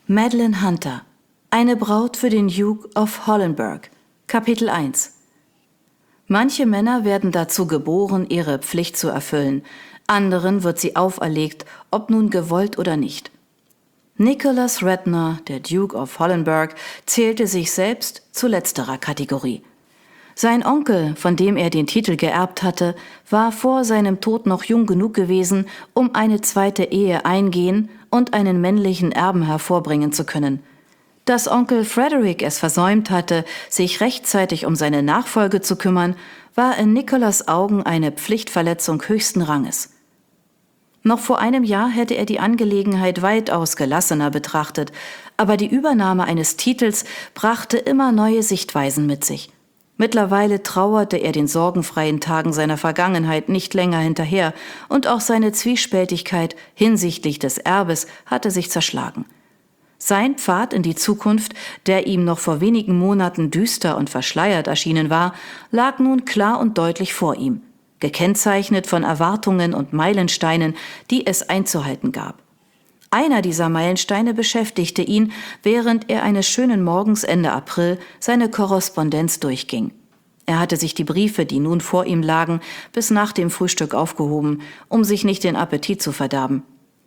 Madeline Hunter, eine Braut für den Duke of Hollenberg. Kapitel 1. Manche Männer werden dazu geboren, ihre Pflicht zu erfüllen. Anderen wird sie auferlegt, ob nun gewollt oder nicht. Nicholas Radnor, der Duke of Hollenberg, zählte sich selbst zu letzterer Kategorie. Sein Onkel, von dem er den Titel geerbt hatte, war vor seinem Tod noch jung genug gewesen, um eine zweite Ehe eingehen und einen männlichen Erben hervorbringen zu können. Dass Onkel Frederick es versäumt hatte, sich rechtzeitig um seine Nachfolge zu kümmern, war in Nicholas' Augen eine Pflichtverletzung höchsten Ranges. Noch vor einem Jahr hätte er die Angelegenheit weitaus gelassener betrachtet, aber die Übernahme eines Titels brachte immer neue Sichtweisen mit sich. Mittlerweile trauerte er den sorgenfreien Tagen seiner Vergangenheit nicht länger hinterher und auch seine Zwiespältigkeit hinsichtlich des Erbes hatte sich zerschlagen. Sein Pfad in die Zukunft, der ihm noch vor wenigen Monaten düster und verschleiert erschienen war, lag nun klar und deutlich vor ihm, gekennzeichnet von Erwartungen und Meilensteinen, die es einzuhalten gab. Einer dieser Meilensteine beschäftigte ihn, während er eines schönen Morgens Ende April seine Korrespondenz durchging. Er hatte sich die Briefe, die nun vor ihm lagen, bis nach dem Frühstück aufgehoben, um sich nicht den Appetit zu verderben.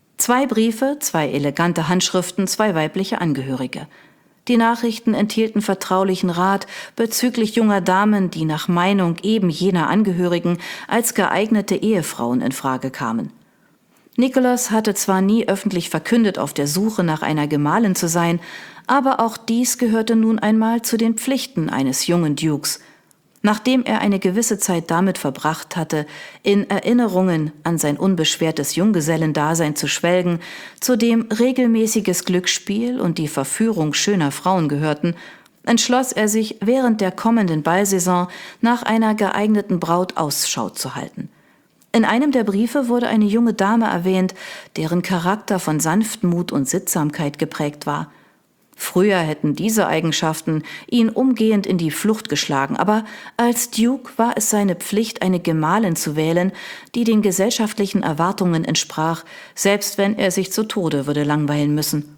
2 Briefe, 2 elegante Handschriften, 2 weibliche Angehörige. Die Nachrichten enthielten vertraulichen Rat bezüglich junger Damen, die nach Meinung eben jener Angehörigen als geeignete Ehefrauen in Frage kamen. Nicholas hatte zwar nie öffentlich verkündet, auf der Suche nach einer Gemahlin zu sein, aber auch dies gehörte nun einmal zu den Pflichten eines jungen Dukes. Nachdem er eine gewisse Zeit damit verbracht hatte, in Erinnerungen an sein unbeschwertes Junggesellendasein zu schwelgen, zu dem regelmäßiges Glücksspiel und die Verführung schöner Frauen gehörten, entschloss er sich, während der kommenden Ballsaison nach einer geeigneten Braut Ausschau zu halten. In einem der Briefe wurde eine junge Dame erwähnt, deren Charakter von Sanftmut und Sittsamkeit geprägt war. Früher hätten diese Eigenschaften ihn umgehend in die Flucht geschlagen, aber als Duke war es seine Pflicht, eine Gemahlin zu wählen, die den gesellschaftlichen Erwartungen entsprach, selbst wenn er sich zu Tode würde langweilen müssen.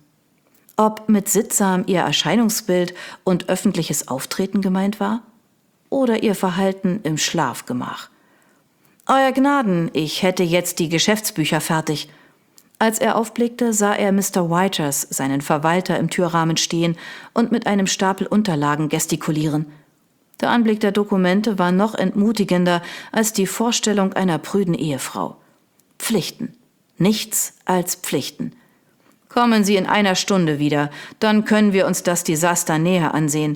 Ob mit sittsam ihr Erscheinungsbild und öffentliches Auftreten gemeint war? Oder ihr Verhalten im Schlafgemach? »Euer Gnaden, ich hätte jetzt die Geschäftsbücher fertig.« Als er aufblickte, sah er Mr. Whiters, seinen Verwalter, im Türrahmen stehen und mit einem Stapel Unterlagen gestikulieren. Der Anblick der Dokumente war noch entmutigender als die Vorstellung einer prüden Ehefrau. Pflichten. Nichts als Pflichten. »Kommen Sie in einer Stunde wieder, dann können wir uns das Desaster näher ansehen.«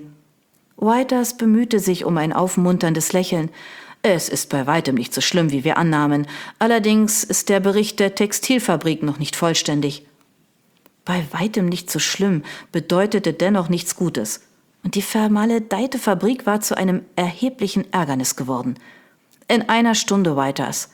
Whiters bemühte sich um ein aufmunterndes Lächeln. Es ist bei weitem nicht so schlimm, wie wir annahmen. Allerdings ist der Bericht der Textilfabrik noch nicht vollständig. Bei weitem nicht so schlimm bedeutete dennoch nichts Gutes. Und die vermaledeite Fabrik war zu einem erheblichen Ärgernis geworden. In einer Stunde Whiters.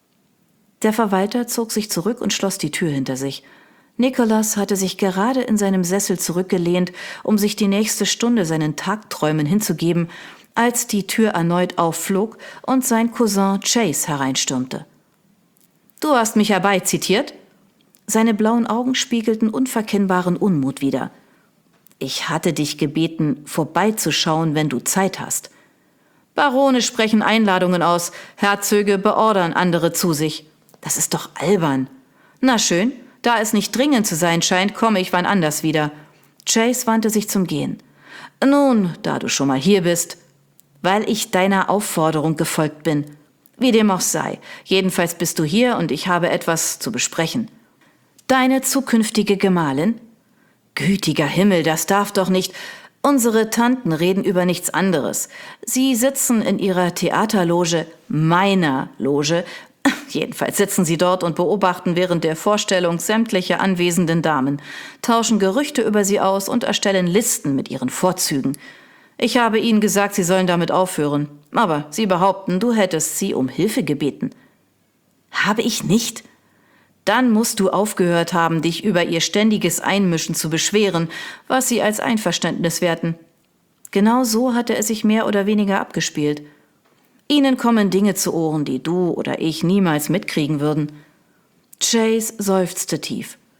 Der Verwalter zog sich zurück und schloss die Tür hinter sich. Nicholas hatte sich gerade in seinem Sessel zurückgelehnt, um sich die nächste Stunde seinen Tagträumen hinzugeben, als die Tür erneut aufflog und sein Cousin Chase hereinstürmte. »Du hast mich herbeizitiert?« Seine blauen Augen spiegelten unverkennbaren Unmut wider. »Ich hatte dich gebeten, vorbeizuschauen, wenn du Zeit hast. Barone sprechen Einladungen aus, Herzöge beordern andere zu sich. Das ist doch albern. Na schön, da es nicht dringend zu sein scheint, komme ich wann anders wieder.« Chase wandte sich zum Gehen. »Nun, da du schon mal hier bist.« »Weil ich deiner Aufforderung gefolgt bin. Wie dem auch sei. Jedenfalls bist du hier und ich habe etwas zu besprechen.« »Deine zukünftige Gemahlin?« »Gütiger Himmel, das darf doch nicht. Unsere Tanten reden über nichts anderes. Sie sitzen in ihrer Theaterloge, meiner Loge. Jedenfalls sitzen sie dort und beobachten während der Vorstellung sämtliche anwesenden Damen, tauschen Gerüchte über sie aus und erstellen Listen mit ihren Vorzügen. Ich habe ihnen gesagt, sie sollen damit aufhören. Aber sie behaupten, du hättest sie um Hilfe gebeten.« »Habe ich nicht?« »Dann musst du aufgehört haben, dich über ihr ständiges Einmischen zu beschweren, was sie als Einverständnis werten.« Genau so hatte es sich mehr oder weniger abgespielt. »Ihnen kommen Dinge zu Ohren, die du oder ich niemals mitkriegen würden.« Chase seufzte tief.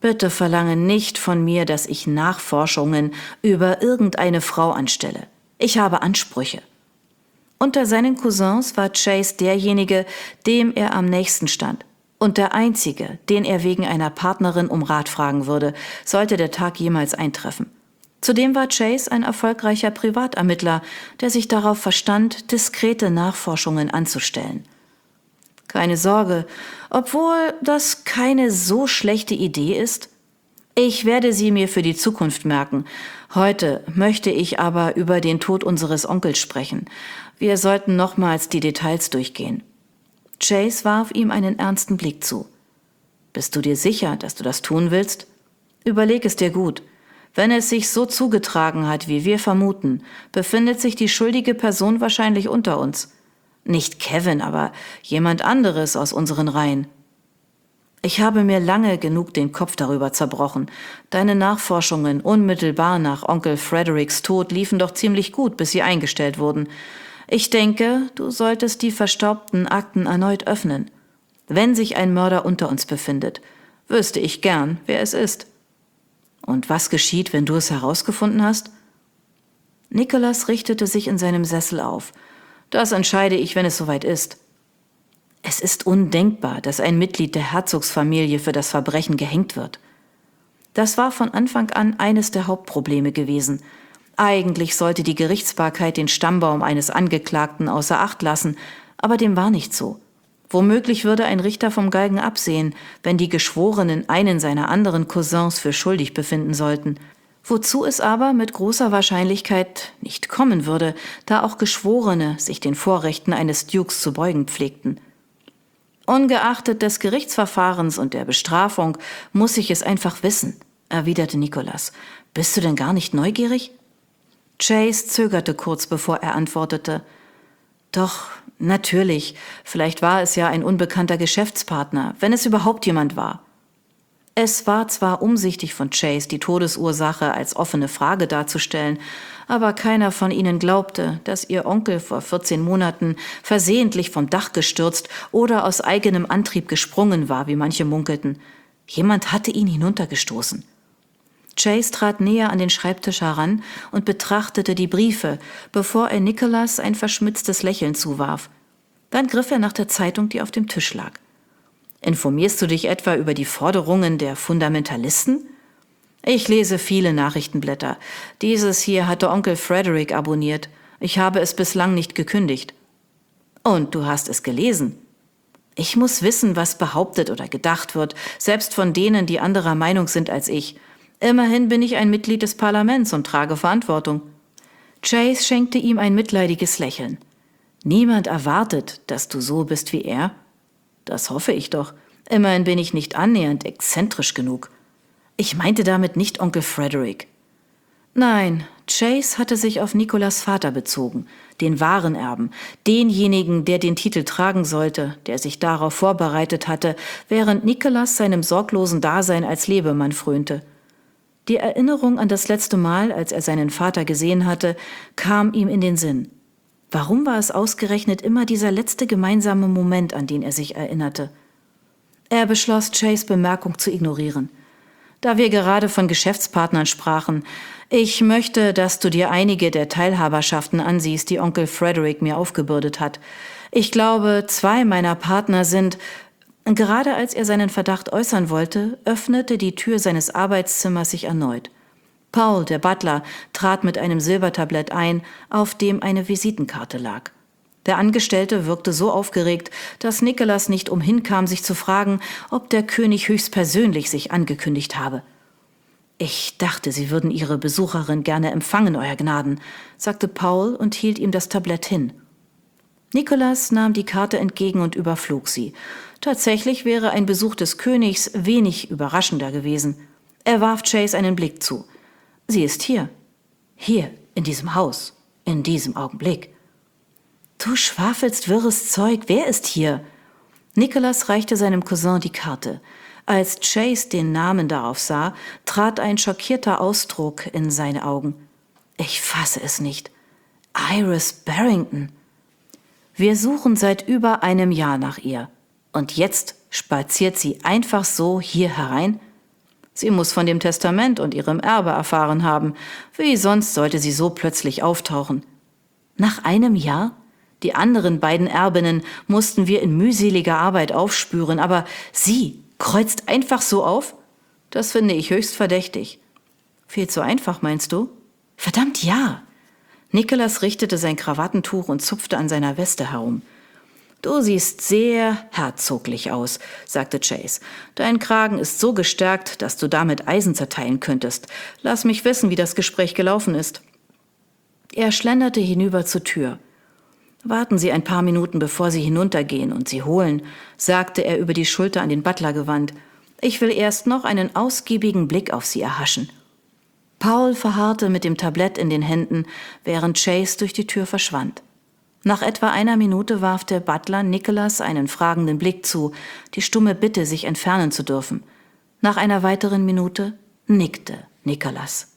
Bitte verlange nicht von mir, dass ich Nachforschungen über irgendeine Frau anstelle. Ich habe Ansprüche. Unter seinen Cousins war Chase derjenige, dem er am nächsten stand. Und der einzige, den er wegen einer Partnerin um Rat fragen würde, sollte der Tag jemals eintreffen. Zudem war Chase ein erfolgreicher Privatermittler, der sich darauf verstand, diskrete Nachforschungen anzustellen. Keine Sorge, obwohl das keine so schlechte Idee ist. Ich werde sie mir für die Zukunft merken. Heute möchte ich aber über den Tod unseres Onkels sprechen. Wir sollten nochmals die Details durchgehen. Chase warf ihm einen ernsten Blick zu. Bist du dir sicher, dass du das tun willst? Überleg es dir gut. Wenn es sich so zugetragen hat, wie wir vermuten, befindet sich die schuldige Person wahrscheinlich unter uns. Nicht Kevin, aber jemand anderes aus unseren Reihen. Ich habe mir lange genug den Kopf darüber zerbrochen. Deine Nachforschungen unmittelbar nach Onkel Fredericks Tod liefen doch ziemlich gut, bis sie eingestellt wurden. Ich denke, du solltest die verstaubten Akten erneut öffnen. Wenn sich ein Mörder unter uns befindet, wüsste ich gern, wer es ist. Und was geschieht, wenn du es herausgefunden hast? Nicholas richtete sich in seinem Sessel auf. Das entscheide ich, wenn es soweit ist. Es ist undenkbar, dass ein Mitglied der Herzogsfamilie für das Verbrechen gehängt wird. Das war von Anfang an eines der Hauptprobleme gewesen. Eigentlich sollte die Gerichtsbarkeit den Stammbaum eines Angeklagten außer Acht lassen, aber dem war nicht so. Womöglich würde ein Richter vom Galgen absehen, wenn die Geschworenen einen seiner anderen Cousins für schuldig befinden sollten. Wozu es aber mit großer Wahrscheinlichkeit nicht kommen würde, da auch Geschworene sich den Vorrechten eines Dukes zu beugen pflegten. Ungeachtet des Gerichtsverfahrens und der Bestrafung muss ich es einfach wissen, erwiderte Nicholas. Bist du denn gar nicht neugierig? Chase zögerte kurz, bevor er antwortete. Doch, natürlich, vielleicht war es ja ein unbekannter Geschäftspartner, wenn es überhaupt jemand war. Es war zwar umsichtig von Chase, die Todesursache als offene Frage darzustellen, aber keiner von ihnen glaubte, dass ihr Onkel vor 14 Monaten versehentlich vom Dach gestürzt oder aus eigenem Antrieb gesprungen war, wie manche munkelten. Jemand hatte ihn hinuntergestoßen. Chase trat näher an den Schreibtisch heran und betrachtete die Briefe, bevor er Nicholas ein verschmitztes Lächeln zuwarf. Dann griff er nach der Zeitung, die auf dem Tisch lag. Informierst du dich etwa über die Forderungen der Fundamentalisten? Ich lese viele Nachrichtenblätter. Dieses hier hatte Onkel Frederick abonniert. Ich habe es bislang nicht gekündigt. Und du hast es gelesen? Ich muss wissen, was behauptet oder gedacht wird, selbst von denen, die anderer Meinung sind als ich. Immerhin bin ich ein Mitglied des Parlaments und trage Verantwortung. Chase schenkte ihm ein mitleidiges Lächeln. Niemand erwartet, dass du so bist wie er. Das hoffe ich doch. Immerhin bin ich nicht annähernd exzentrisch genug. Ich meinte damit nicht Onkel Frederick. Nein, Chase hatte sich auf Nicholas Vater bezogen, den wahren Erben, denjenigen, der den Titel tragen sollte, der sich darauf vorbereitet hatte, während Nicholas seinem sorglosen Dasein als Lebemann frönte. Die Erinnerung an das letzte Mal, als er seinen Vater gesehen hatte, kam ihm in den Sinn. Warum war es ausgerechnet immer dieser letzte gemeinsame Moment, an den er sich erinnerte? Er beschloss, Chase' Bemerkung zu ignorieren. Da wir gerade von Geschäftspartnern sprachen, ich möchte, dass du dir einige der Teilhaberschaften ansiehst, die Onkel Frederick mir aufgebürdet hat. Ich glaube, 2 meiner Partner sind... Gerade als er seinen Verdacht äußern wollte, öffnete die Tür seines Arbeitszimmers sich erneut. Paul, der Butler, trat mit einem Silbertablett ein, auf dem eine Visitenkarte lag. Der Angestellte wirkte so aufgeregt, dass Nicholas nicht umhinkam, sich zu fragen, ob der König höchstpersönlich sich angekündigt habe. »Ich dachte, Sie würden Ihre Besucherin gerne empfangen, Euer Gnaden«, sagte Paul und hielt ihm das Tablett hin. Nicholas nahm die Karte entgegen und überflog sie. Tatsächlich wäre ein Besuch des Königs wenig überraschender gewesen. Er warf Chase einen Blick zu. »Sie ist hier. Hier, in diesem Haus. In diesem Augenblick.« »Du schwafelst wirres Zeug. Wer ist hier?« Nicholas reichte seinem Cousin die Karte. Als Chase den Namen darauf sah, trat ein schockierter Ausdruck in seine Augen. »Ich fasse es nicht. Iris Barrington. Wir suchen seit über einem Jahr nach ihr. Und jetzt spaziert sie einfach so hier herein? Sie muss von dem Testament und ihrem Erbe erfahren haben. Wie sonst sollte sie so plötzlich auftauchen? Nach einem Jahr? Die anderen beiden Erbinnen mussten wir in mühseliger Arbeit aufspüren, aber sie kreuzt einfach so auf? Das finde ich höchst verdächtig. Viel zu einfach, meinst du? Verdammt, ja! Nicholas richtete sein Krawattentuch und zupfte an seiner Weste herum. »Du siehst sehr herzoglich aus«, sagte Chase. »Dein Kragen ist so gestärkt, dass du damit Eisen zerteilen könntest. Lass mich wissen, wie das Gespräch gelaufen ist.« Er schlenderte hinüber zur Tür. »Warten Sie ein paar Minuten, bevor Sie hinuntergehen und sie holen«, sagte er über die Schulter an den Butler gewandt. »Ich will erst noch einen ausgiebigen Blick auf Sie erhaschen.« Paul verharrte mit dem Tablett in den Händen, während Chase durch die Tür verschwand. Nach etwa einer Minute warf der Butler Nicholas einen fragenden Blick zu, die stumme Bitte, sich entfernen zu dürfen. Nach einer weiteren Minute nickte Nicholas.